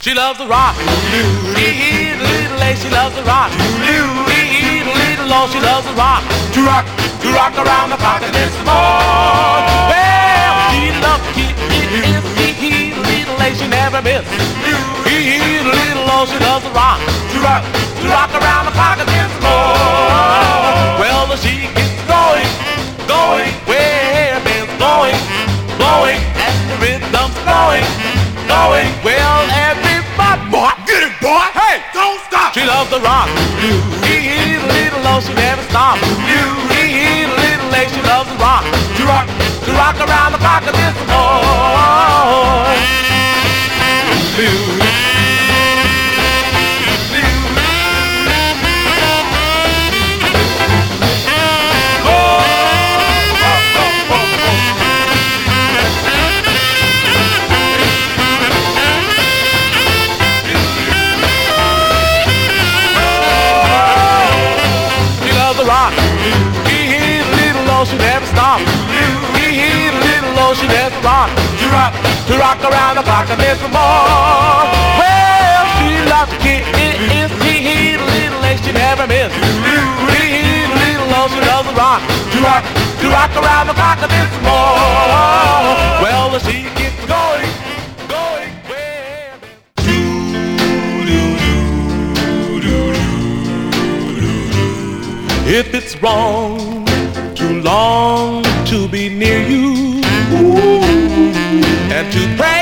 She loves to rock. Hee little lady, she loves to rock. Hee little low, she loves to rock. To rock around the clock and it's more. Well, she loves to keep it. Hee little lady, she never miss. Hee little low, she loves to rock. To rock around the clock and it's more. Well, she gets going, where it's blowing, and the rhythm's going. Well, everybody, boy, get it, boy. Hey, don't stop. She loves to rock. Hee little low, she never stops. Hee little lady, she loves to rock. To rock around the clock and this boy. Rock. Hee little low, she never stops. Hee little low, she never rock. To rock around the clock and there's some more. Well, she loves to kick it. Hee little lady, she never miss. Hee little low, she loves to rock. To rock around the clock and there's some more. Well, she gets going. If it's wrong, too long to be near you, and to pray